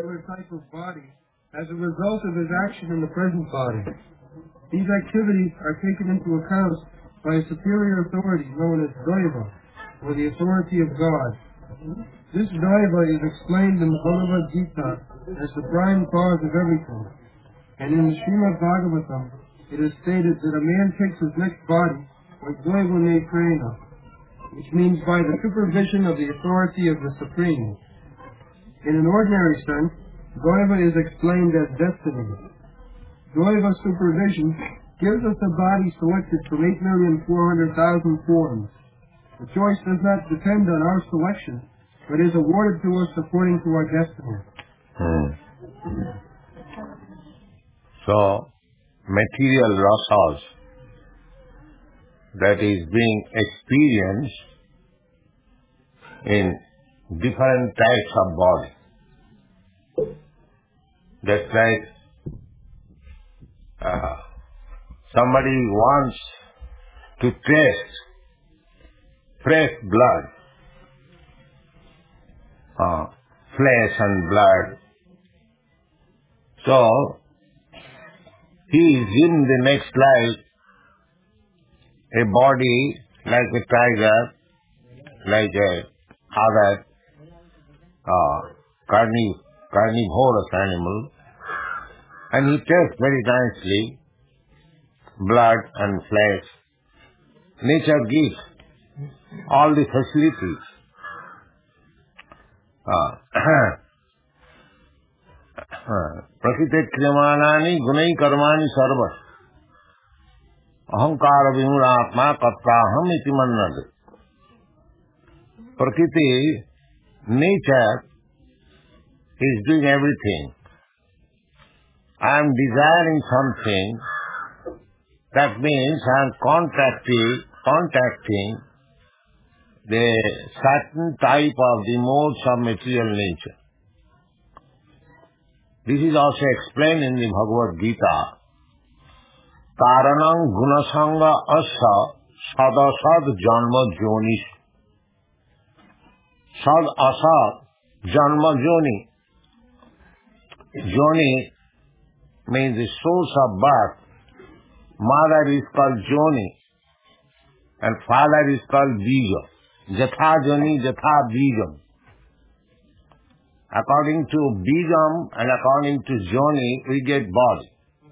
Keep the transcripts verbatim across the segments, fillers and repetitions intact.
particular type of body as a result of his action in the present body. These activities are taken into account by a superior authority known as Daiva, or the authority of God. This Daiva is explained in the Bhagavad Gita as the prime cause of everything. And in the Srimad Bhagavatam, it is stated that a man takes his next body like Daiva Netrena, which means by the supervision of the authority of the Supreme. In an ordinary sense, Daiva is explained as destiny. Daiva supervision gives us a body selected from eight million four hundred thousand forms. The choice does not depend on our selection, but is awarded to us according to our destiny. Hmm. So, material rasas that is being experienced in different types of body. That's like uh, somebody wants to taste fresh blood, uh, flesh and blood. So, he is in the next life a body like a tiger, like a other uh, carni- carnivorous animal, and he tastes very nicely blood and flesh. Nature gives all the facilities. Prakriti kriyamanani gunai karmani sarva ahankara vimuratma kattaham iti mannade. Prakriti, nature, is doing everything. I am desiring something, that means I am contacting, contacting the certain type of the modes of material nature. This is also explained in the Bhagavad Gita. Karanam gunasanga asa sadasad janma jonis. Sad asa janma joni. Joni means the source of birth. Mother is called Joni and father is called Bija. Jatha Joni, Jatha Bijam. According to Bijam and according to Joni, we get body.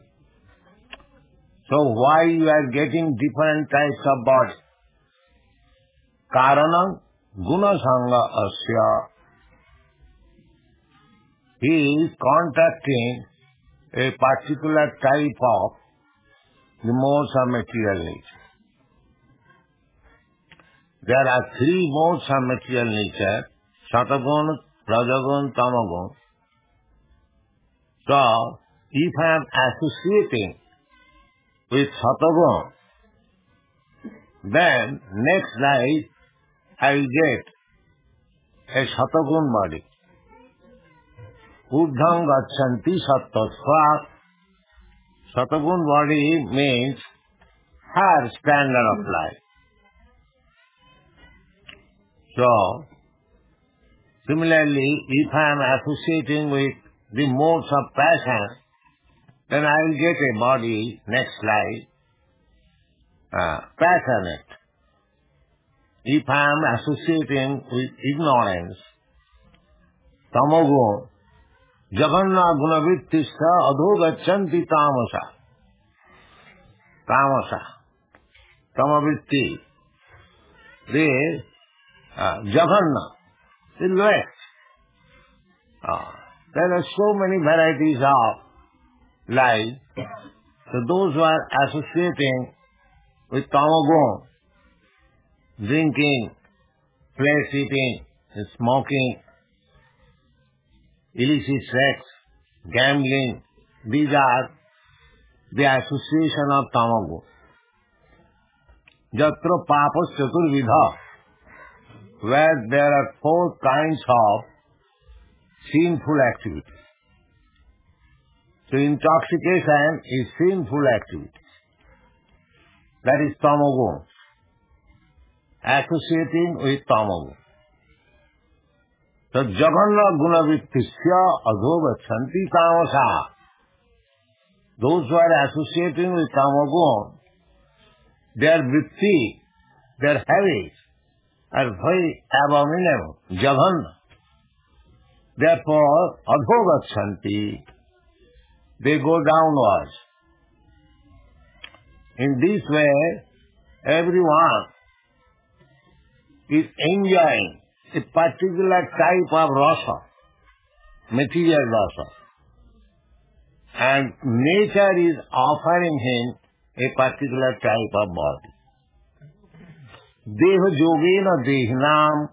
So why you are getting different types of body? Karanam gunasanga asya. He is contacting a particular type of the modes of material nature. There are three modes of material nature, Satagun, Rajagun, Tamagun. So, if I am associating with Satagun, then next life I will get a Satagun body. Urdham gachanti sattva. Satagun body means higher standard of life. So, similarly, if I am associating with the modes of passion, then I will get a body next life uh, passionate. If I am associating with ignorance, tamagun, jaganna gunavittista adhogachanti tamasa. Tamasa. Tamavitti. They Uh, Jaganna, the lowest. Uh, there are so many varieties of life. So those who are associating with tamagun, drinking, flesh eating, smoking, illicit sex, gambling, these are the association of tamagun. Jatra papas chaturvidha, where there are four kinds of sinful activities. So intoxication is sinful activity. That is tamagun. Associating with tamagun. So Jaganna Gunavrittisya Adhovachanti Tamasa. Those who are associating with Tamagun, their vritti, their habits are very abominable, Jaganna. Therefore, Adhovachanti, they go downwards. In this way, everyone is enjoying a particular type of rasa, material rasa. And nature is offering him a particular type of body. Deha yogena dehnam.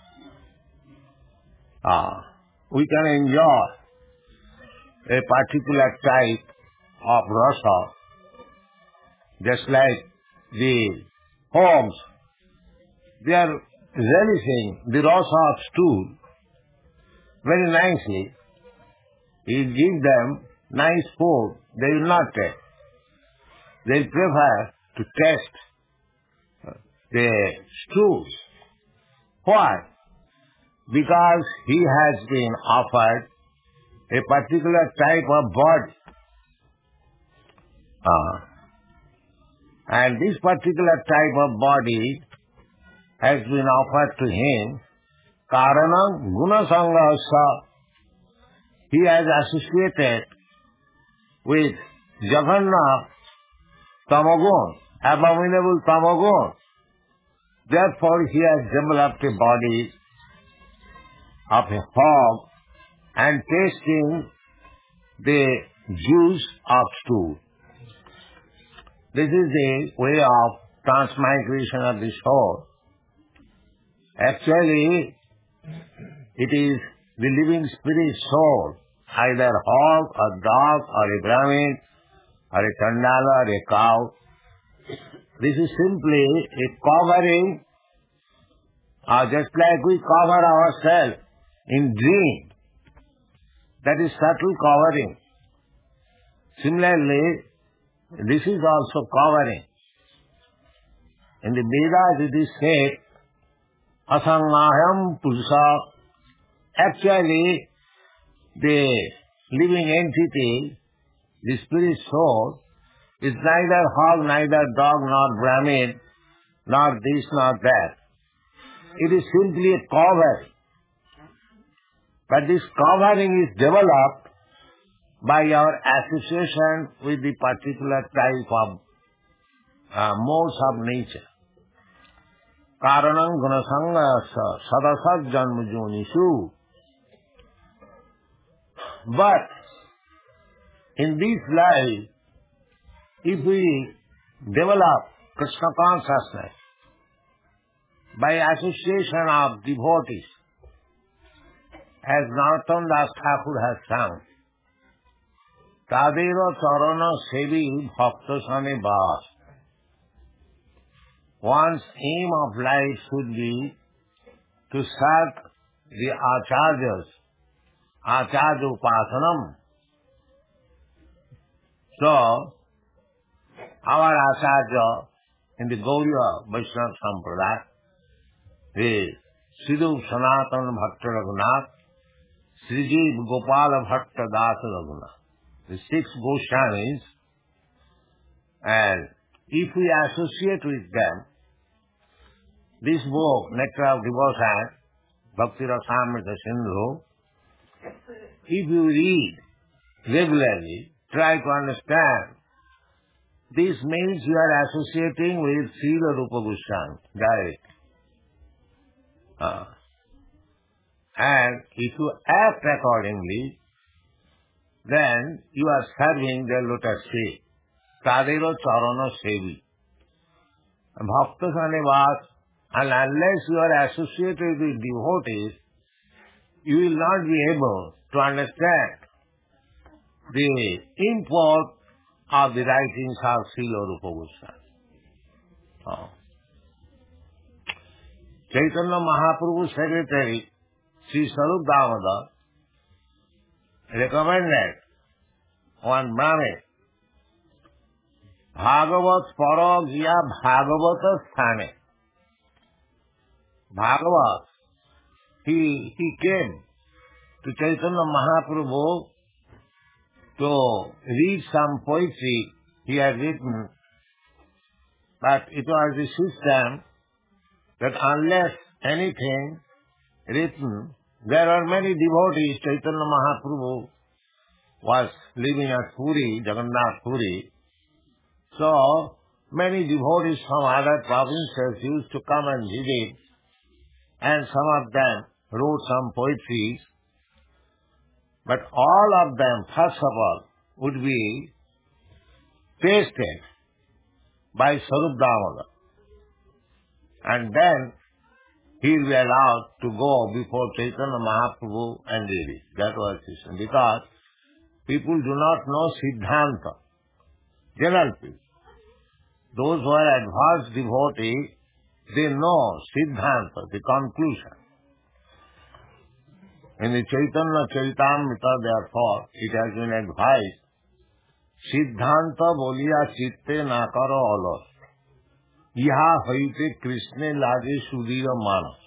Ah, we can enjoy a particular type of rasa, just like the homes. They are relishing the rasa of stool very nicely. You give them nice food, they will not take. They prefer to taste the stools. Why? Because he has been offered a particular type of body. Uh, and this particular type of body has been offered to him. Karanam gunasangasa. He has associated with Jaganna Tamagun, abominable Tamagun. Therefore he has developed a body of a hog and tasting the juice of stool. This is the way of transmigration of the soul. Actually, it is the living spirit soul, either hog or dog or a Brahmin or a Chandala or a cow. This is simply a covering, uh, just like we cover ourselves in dream. That is subtle covering. Similarly, this is also covering. In the Vedas it is said, Asangaham Purusha. Actually, the living entity, the spirit soul, is neither hog, neither dog, nor Brahmin, nor this, nor that. It is simply a covering. But this covering is developed by our association with the particular type of uh, modes of nature. Karanam gunasanga sadasat janma jonishu. But in this life, if we develop Krishna consciousness by association of devotees, as Narottam Das Thakur has sung, Tadero Charana Sevi Bhakta Sane Bas. One's aim of life should be to serve the Acharyas, Acharya Upasanam. So, our Acharya in the Gauriya Vaishnava Sampradaya is Siddhu Sanatana Bhakta Raghunath, Srijiv Gopala Bhakta Dasa Raghunath. The six Goswamis, and if we associate with them, this book, Nectar of Devotion, Bhakti Rasamrita Sindhu, if you read regularly, try to understand, this means you are associating with Srila Rupa Goswami, direct. Uh, and if you act accordingly, then you are serving their lotus feet. Tadero Charana Sevi. Bhakta Sanivas, and unless you are associated with devotees, you will not be able to understand the import of the writings of Srila Rupa Goswami. Oh. Chaitanya Mahaprabhu's secretary, Sri Sarup Damodar, recommended one Brahmin, Bhagavat Paro Gya Bhagavata Sthane. Bhagavat he, he came to Chaitanya Mahaprabhu to read some poetry he had written, but it was the system that unless anything written, there are many devotees. Chaitanya Mahaprabhu was living at Puri, Jagannath Puri. So, many devotees from other provinces used to come and visit, and some of them wrote some poetry. But all of them, first of all, would be tasted by Sarup Damodar. And then he will be allowed to go before Chaitanya Mahaprabhu and read it. That was his reason. Because people do not know Siddhanta. General people. Those who are advanced devotees, they know Siddhanta, the conclusion. In the Chaitanya Charitamrita, therefore, it has been advised, Siddhanta boliya chitte na karo alas, iha hoite Krishna lage sudhira manas.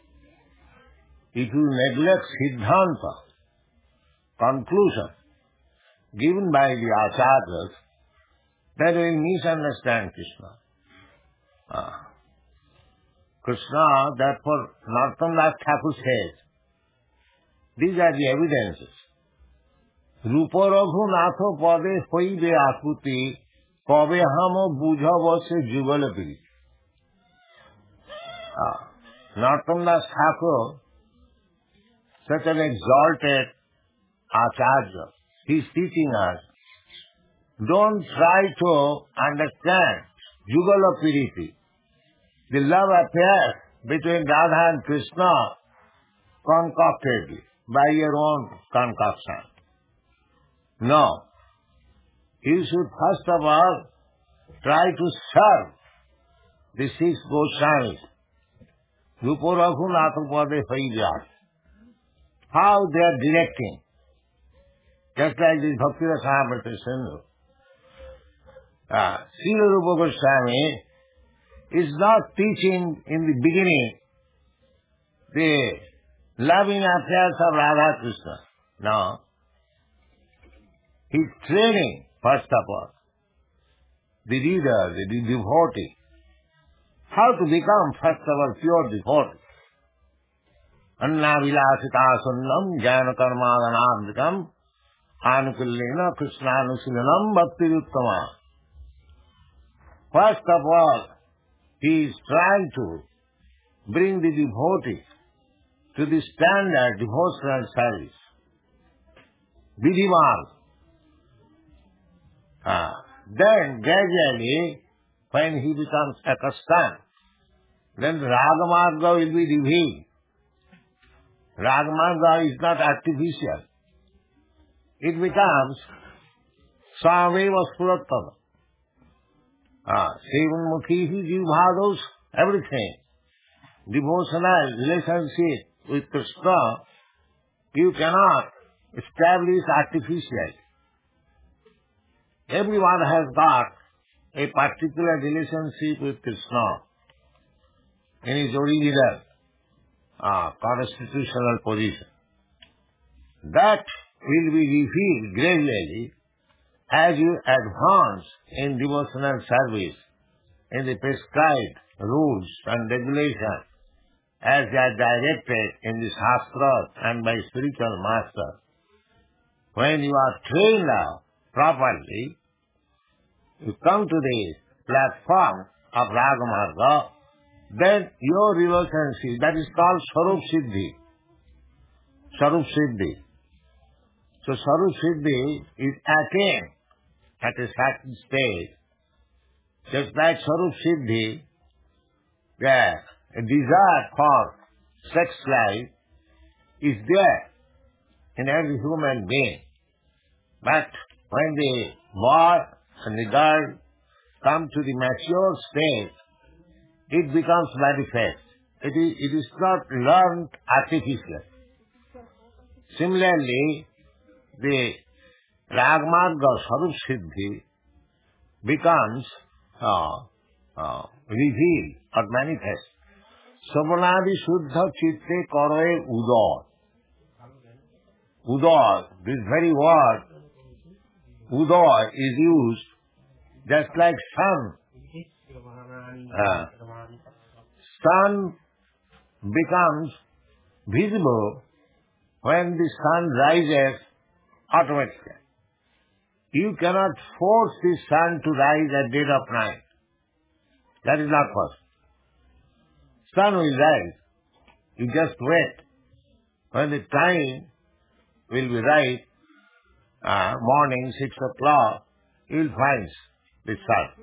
If you neglect Siddhanta, conclusion, given by the acharyas, then you will misunderstand Krishna. Ah. Krishna, therefore, Narottam Das Thakur says, these are the evidences. Rupa Raghu Natho Pade Hoibe Akuti Kobe Hamo Bujha Vase Jugal Piri. Narottam Das Thakur, such an exalted acharya, he is teaching us, don't try to understand Jugala Piriti, the love affair between Radha and Krishna concoctedly by your own concoction. No. You should first of all try to serve the six Goswamis. Rupa Raghunath Pade Paijat. How they are directing. Just like this Bhakti Rasamrita Sindhu. Uh, Srila Rupa Goswami is not teaching in the beginning the loving affairs of Radha Krishna. No. He is training, first of all, the reader, the devotee, how to become, first of all, pure devotee. Anna vilasita sunnam jnana karmadhanabdikam anukullena krishnaanusilanam bhaktiruttama. First of all, he is trying to bring the devotee to the standard devotional service. Vidhivan. Ah. Then gradually, when he becomes accustomed, then Ragamarga will be revealed. Ragamarga is not artificial. It becomes Sameva Spurattava. Ah, Sevan Mukhi, Jivhados, everything. Devotional relationship with Krishna, you cannot establish artificially. Everyone has got a particular relationship with Krishna in his original uh, constitutional position. That will be revealed gradually as you advance in devotional service in the prescribed rules and regulations as they are directed in the Shastras and by spiritual master. When you are trained now properly, you come to the platform of Ragamarga, then your relationship, that is called Sarup Siddhi. Sarup Siddhi. So Sarup Siddhi is attained at a certain stage. Just like Sarup Siddhi, the desire for sex life is there in every human being. But when the boy and the girl come to the mature stage, it becomes manifest. It is, it is not learned artificially. Similarly, the Ragamarga Sarup Siddhi becomes uh, uh, revealed or manifest. Savanadi Shuddha Chitte Karoe Udar. Udar, this very word, Udar is used just like sun. Uh, sun becomes visible when the sun rises automatically. You cannot force the sun to rise at dead of night. That is not possible. Sun will rise. You just wait. When the time will be right, uh, morning, six o'clock, you will find the sun.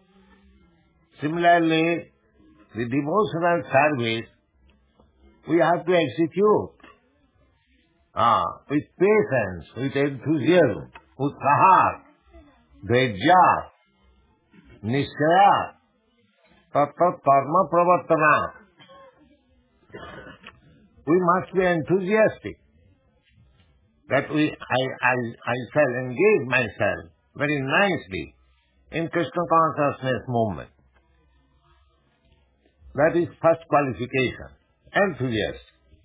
Similarly, the devotional service we have to execute uh, with patience, with enthusiasm, with utsaha, dhejya, nishchaya, tattva karma pravartana. We must be enthusiastic that we, I, I, I shall engage myself very nicely in Krishna consciousness movement. That is first qualification. Enthusiasm.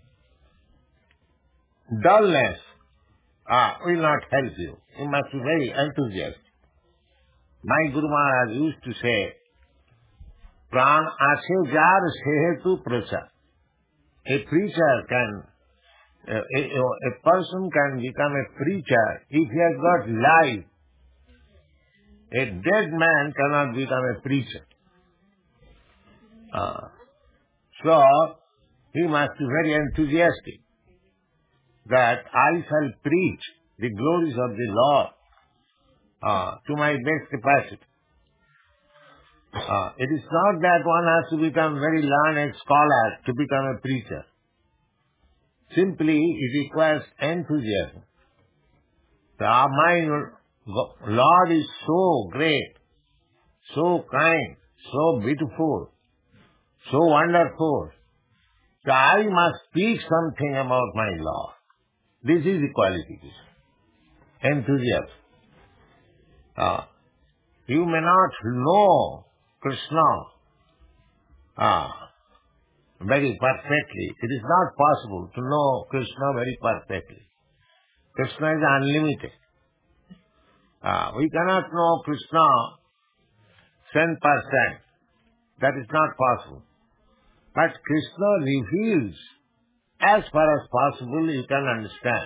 Dullness ah, will not help you. You must be very enthusiastic. My Guru Maharaj used to say, Pran ashe jar sehetu pracha. A preacher can, a, a, a person can become a preacher if he has got life. A dead man cannot become a preacher. Uh, so, he must be very enthusiastic that I shall preach the glories of the Lord uh, to my best capacity. Uh, it is not that one has to become very learned scholar to become a preacher. Simply, it requires enthusiasm. So, my Lord is so great, so kind, so beautiful, so wonderful. So I must speak something about my Lord. This is the qualification. Enthusiasm. Uh, you may not know Krishna uh, very perfectly. It is not possible to know Krishna very perfectly. Krishna is unlimited. Uh, we cannot know Krishna ten percent. That is not possible. But Krishna reveals as far as possible you can understand.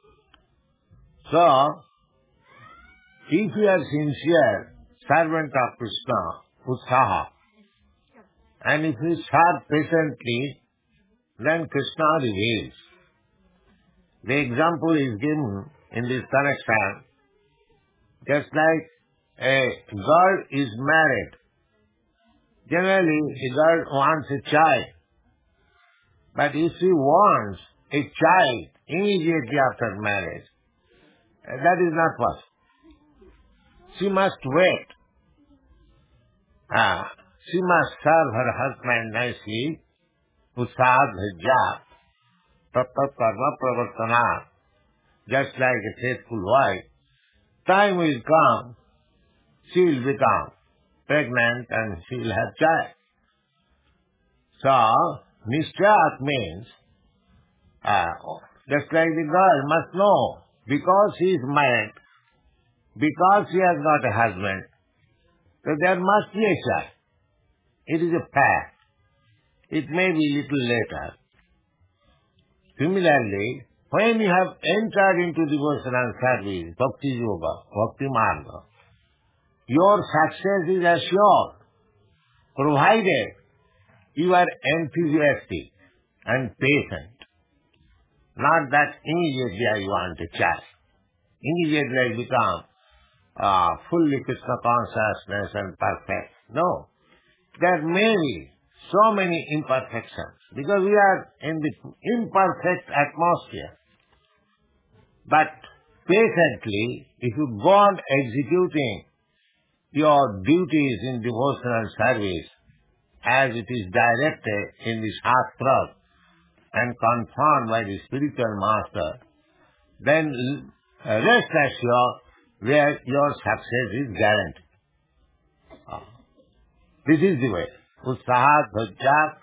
So, if you are sincere servant of Krishna, utsaha, and if you serve patiently, then Krishna reveals. The example is given in this connection, just like a girl is married. Generally, a girl wants a child. But if she wants a child immediately after marriage, that is not possible. She must wait. Ah, she must serve her husband nicely, usad dhejya, tattva karma pravartana, just like a faithful wife. Time will come, she will become pregnant and she will have child. So, nishchayat means, uh, just like the girl must know, because she is married, because she has got a husband, so there must be a child. It is a fact. It may be little later. Similarly, when you have entered into devotional service, bhakti yoga, bhakti marga, your success is assured, provided you are enthusiastic and patient. Not that immediately I want a child. Immediately I become uh, fully Krishna consciousness and perfect. No. There may be so many imperfections because we are in the imperfect atmosphere. But patiently, if you go on executing your duties in devotional service as it is directed in the Shastras and confirmed by the spiritual master, then rest assured where your success is guaranteed. This is the way. Utsaha dhajya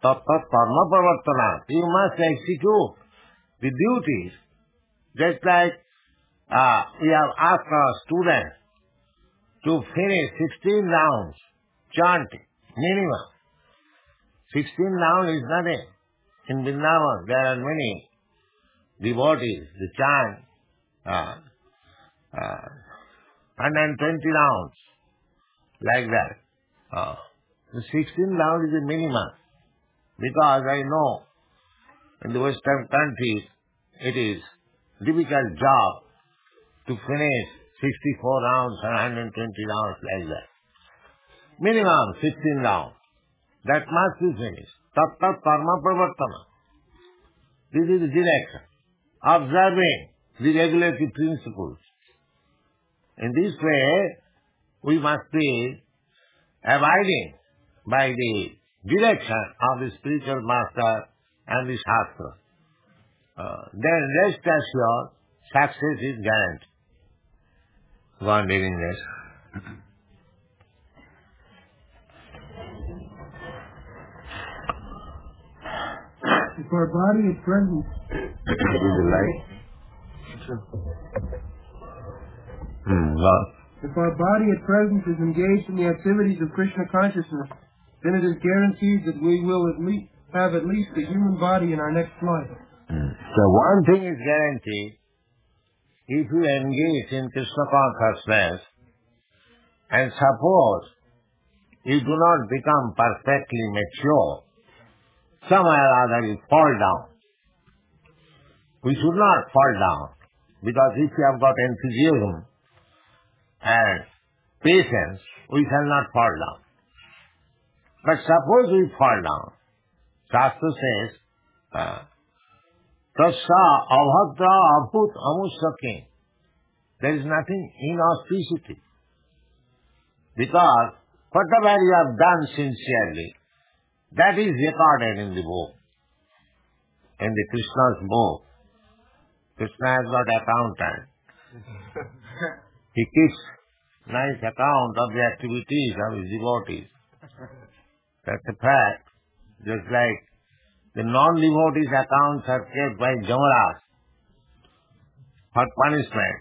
Tat-tat karma pravartana. You must execute the duties. Just like uh, we have asked our students to finish sixteen rounds chanting, minimum. sixteen rounds is nothing. In Vrindavan there are many devotees, they chant uh, uh, one hundred twenty rounds, like that. Uh, the sixteen rounds is a minimum, because I know in the Western countries it is difficult job to finish sixty-four rounds and one hundred twenty rounds like that. Minimum sixteen rounds. That must be finished. Tat-tat karma pravartana. This is the direction. Observing the regulatory principles. In this way, we must be abiding by the direction of the spiritual master and the Shastra. Uh, then rest assured, success is guaranteed. Go on reading this. If our body at present is the light. Hmm, well. If our body at present is engaged in the activities of Krishna consciousness, then it is guaranteed that we will at least have at least a human body in our next life. Hmm. So one thing is guaranteed: if you engage in Krishna consciousness, and suppose you do not become perfectly mature, somewhere or other you fall down. We should not fall down, because if you have got enthusiasm and patience, we shall not fall down. But suppose we fall down, Shastra says, Tasya avhadra abhut amusakin. There is nothing inauspicity. Because whatever you have done sincerely, that is recorded in the book, in the Krishna's book. Krishna has got accountant. He keeps nice account of the activities of his devotees. That's a fact. Just like the non-devotees' accounts are kept by Jamaraj for punishment.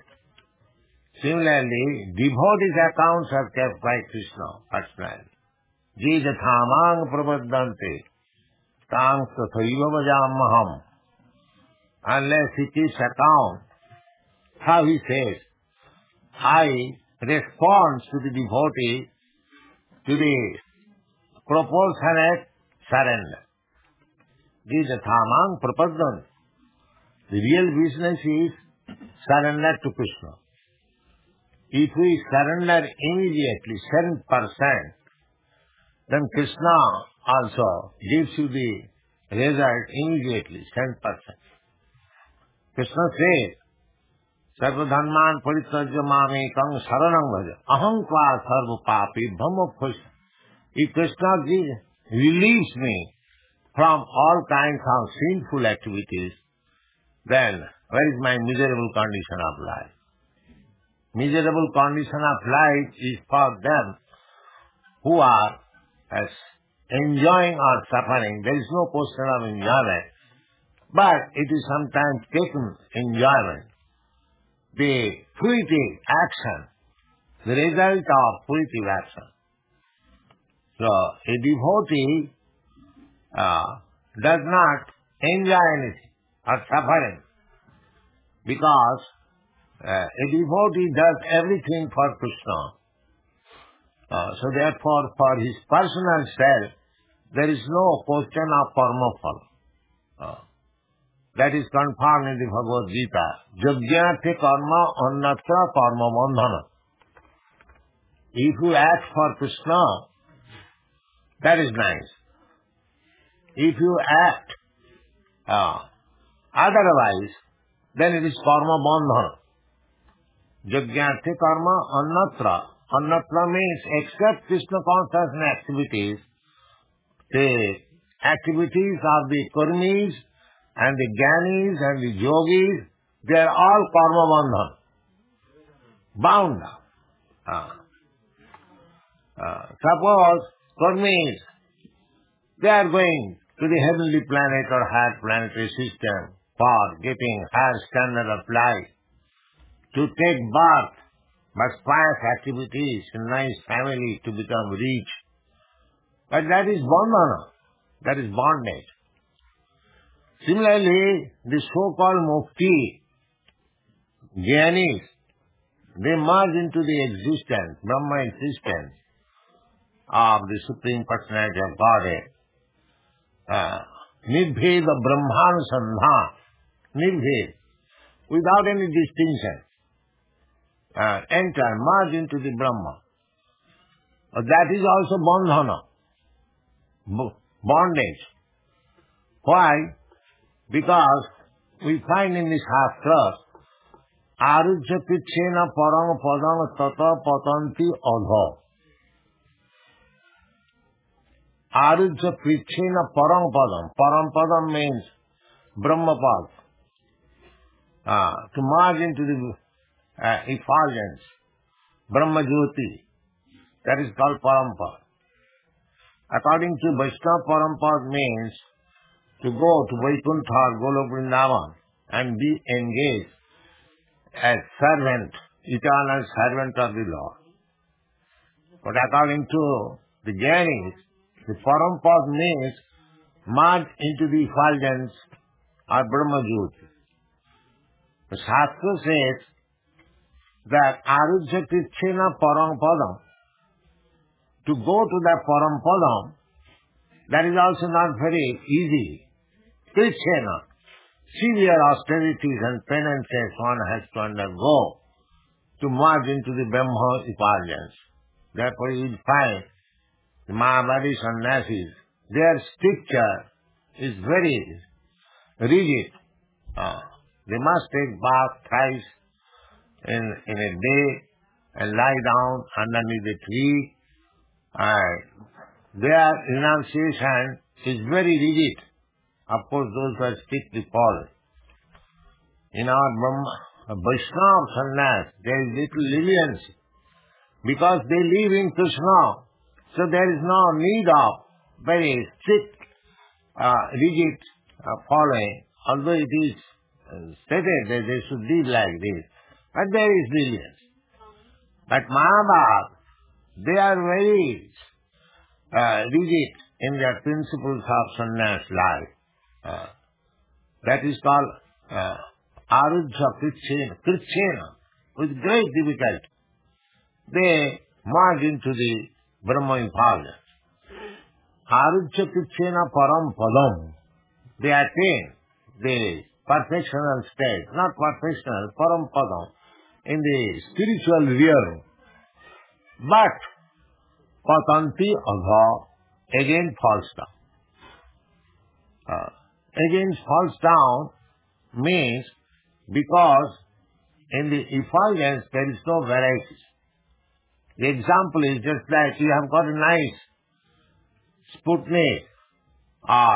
Similarly, devotees' accounts are kept by Krishna personally. Je jathamang prabaddante tang tathaiva vajamaham. Unless he keeps account, how he says, I respond to the devotee to the proportionate surrender. Je jathamang prabaddante. The real business is surrender to Krishna. If we surrender immediately, seven percent, then Krishna also gives you the result immediately, seven percent. Krishna says, Sarvadharman parityajya mamekam saranam bhaja aham kva sarva papi brahmophush. If Krishna gives, relieves me from all kinds of sinful activities, then where is my miserable condition of life? Miserable condition of life is for them who are as enjoying or suffering. There is no question of enjoyment, but it is sometimes taken enjoyment. The fruitive action, the result of fruitive action. So a devotee uh, does not enjoy anything or suffering, because uh, a devotee does everything for Krishna. Uh, so therefore, for his personal self, there is no question of karma phala. Uh, that is confirmed in the Bhagavad Gita. Yajnate karma annatra karma bandhana. If you act for Krishna, that is nice. If you act uh, otherwise, then it is karma bandhana. Yajnate karma annatra. Annatra means except Krishna consciousness activities, the activities of the karmis and the jnanis and the yogis, they are all karma bandhan, bound up. Uh, uh, suppose karmis, they are going to the heavenly planet or higher planetary system for getting higher standard of life, to take birth by pious activities in nice family to become rich. But that is bandhana, that is bondage. Similarly, the so-called mukti, jnanis, they merge into the existence, Brahma existence of the Supreme Personality of Godhead. Uh, Nirbheda Brahmanusandha, Nirbhed, without any distinction, uh, enter, merge into the Brahma. Uh, that is also bandhana, b- bondage. Why? Because we find in the Shastra, Arujya Pitchena Parang Padang Tata Patanti Adha. Arujya Pitchena Parang Padam. Parang Padam means Brahmapad. Uh, to merge into the uh, effulgence, Brahma Jyoti. That is called Parampad. According to Vaishnava, Parampad means to go to Vaikuntha, Golok Vrindavan, and be engaged as servant, eternal servant of the Lord. But according to the Jainis, the Parampad means merge into the effulgence of Brahma Jyoti. The Shastra says that Arujya Krichena Parampadam, to go to that Parampadam, that is also not very easy. Krichena, severe austerities and penances one has to undergo to merge into the Brahma effulgence. Therefore you will find the Mahabharati sannyasis, their stricture is very rigid. Uh, they must take bath thrice in, in a day and lie down underneath a tree. And their renunciation is very rigid. Of course, those who are strictly followed. In our Brahma, Vaishnava sannyas, there is little leniency. Because they live in Krishna, so there is no need of very strict, uh, rigid uh, following, although it is uh, stated that they should live like this. But there is lenience. But Mahabharata, they are very uh, rigid in their principles of sannyas life. Uh, that is called uh, Arujya Krichena, Krichena, with great difficulty. They merge into the Brahma effulgence. Arujya Krichena Param Padam. They attain the perfectional state, not perfectional, Param Padam, in the spiritual realm. But Patanti Adha again falls down. Uh, again falls down means because in the effulgence there is no variety. The example is just like you have got a nice Sputnik or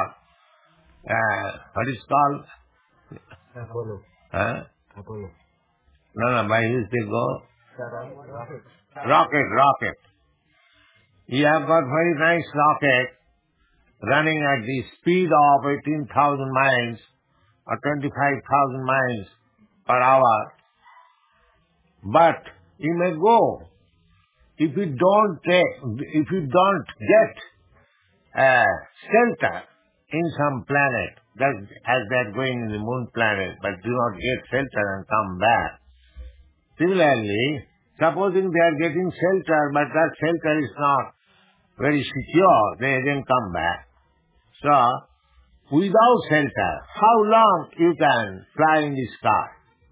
uh, what is called? Apollo. Huh? Apollo. No, no, by which they go? Rocket. Rocket, rocket. You have got very nice rocket running at the speed of eighteen thousand miles or twenty-five thousand miles per hour. But you may go. If you don't take, if you don't get uh, shelter in some planet, that as they are going in the moon planet, but do not get shelter and come back. Similarly, supposing they are getting shelter, but that shelter is not very secure, they again come back. So, without shelter, how long you can fly in the sky?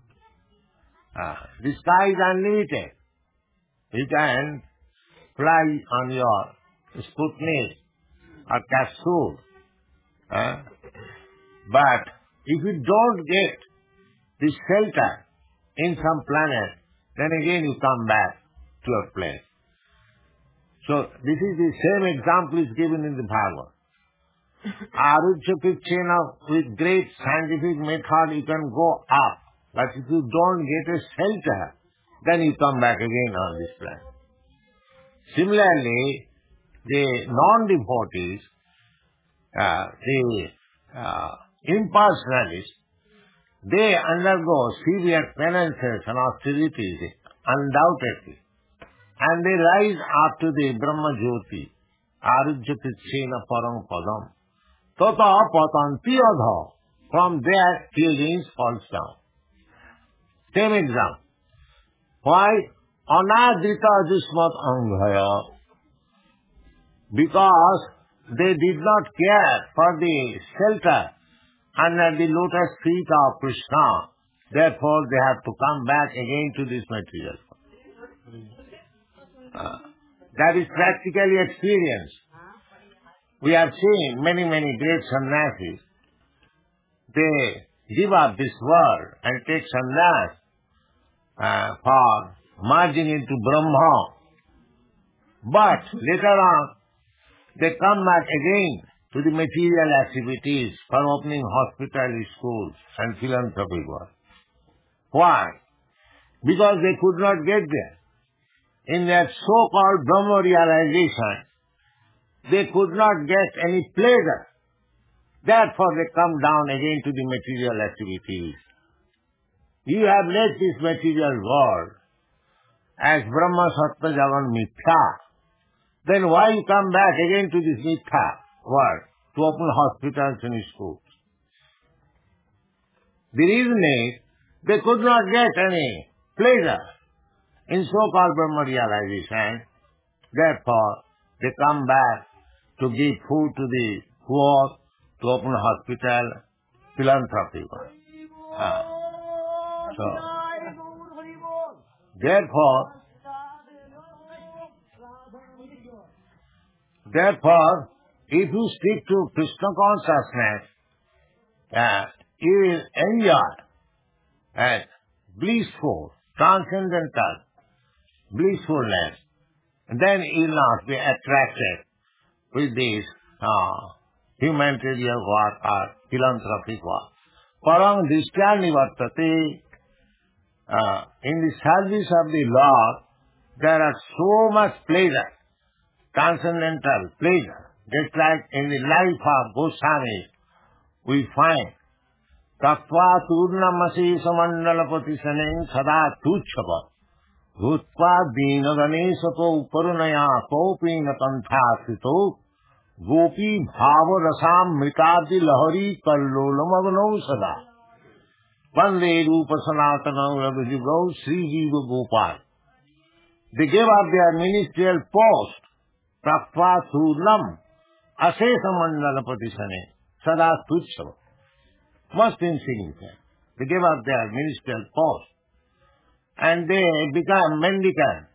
Uh, the sky is unlimited. You can fly on your Sputnik or capsule. Uh, but if you don't get the shelter in some planet, then again you come back to your place. So this is the same example is given in the Bhagavad. Arujya Krichena, with great scientific method you can go up. But if you don't get a shelter, then you come back again on this planet. Similarly, the non-devotees, uh, the uh, impersonalists, they undergo severe penances and austerities, undoubtedly. And they rise up to the Brahma Jyoti, Arujyapitsena Parang Padam, Tata Patanti Adha. From there, feelings falls down. Same example. Why? Anadrita Jusmat Anghaya. Because they did not care for the shelter under the lotus feet of Krishna. Therefore, they have to come back again to this material. Uh, that is practically experience. We have seen many, many great sannyasis. They give up this world and take sannyas uh, for merging into Brahma. But later on, they come back again to the material activities for opening hospitals, schools and philanthropic work. Why? Because they could not get there. In their so-called Brahma realization, they could not get any pleasure. Therefore they come down again to the material activities. You have left this material world as Brahma Sattva Jagan Mithya. Then why you come back again to this Mithya world to open hospitals and schools? The reason is they could not get any pleasure in so-called Brahma realization. Therefore they come back to give food to the poor, to open hospital, philanthropy work. Ah. So, therefore, therefore, if you stick to Krishna consciousness, uh, you will enjoy and blissful, transcendental blissfulness. Then you will not be attracted with this uh, humanitarian work or philanthropic work. Parang Drishtya Nivartate. Uh, in the service of the Lord, there are so much pleasure, transcendental pleasure. Just like in the life of Goswami, we find Tattva Turnamasi Samandalapati Saneng Sada Tuchava Bhutva Dina Ganesato Karunaya Kopi Natanthakrito Gopi Bhava Rasam Mitati Lahari Kallolamagano Sada Vande Rupa Sanatana Rabhijibro Sri Jiva Gopal. They gave up their ministerial post, Tattva Turnam Asesa Mandalapati Sane Sada Tuchava. Most insignificant. They gave up their ministerial post and they become mendicant.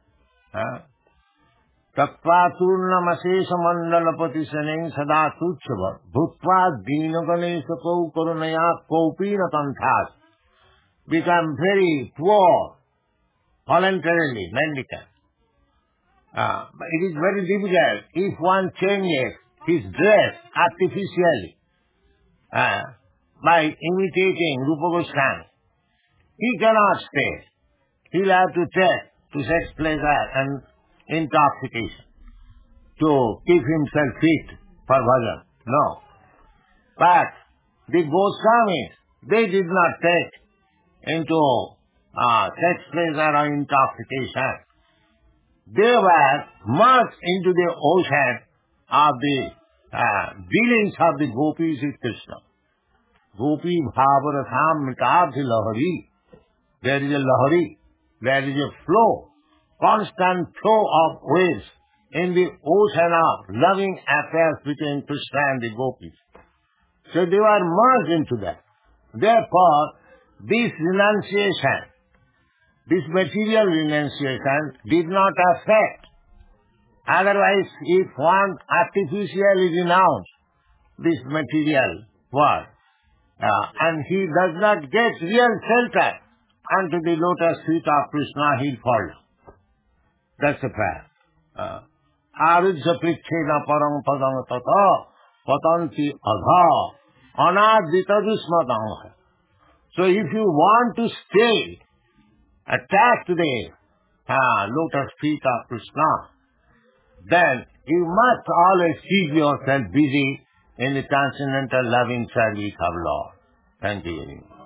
Tattva Turnam Asesa Mandalapati Sane Sada Tuchava Bhutva Dina Ganesako Karunaya Kopi Natanthas. Become very poor, voluntarily, mendicant. Uh, but it is very difficult if one changes his dress artificially uh, by imitating Rupa Goswami. He cannot stay. He will have to take to sex pleasure and intoxication to keep himself fit for bhajan. No. But the Goswamis, they did not take into uh, sex pleasure or intoxication. They were merged into the ocean of the uh, dealings of the gopis with Krishna. Gopi bhavarasam mitadhi lahari. There is a lahari. There is a flow, constant flow of waves in the ocean of loving affairs between Krishna and the gopis. So they were merged into that. Therefore, this renunciation, this material renunciation did not affect. Otherwise, if one artificially renounces this material world, uh, and he does not get real shelter unto the lotus feet of Krishna, he'll fall. That's the fact. Arujya prichena parang padang tata patanti adha anadita dusmatang. So if you want to stay attached to the uh, lotus feet of Krishna, then you must always keep yourself busy in the transcendental loving service of Lord. Thank you very much.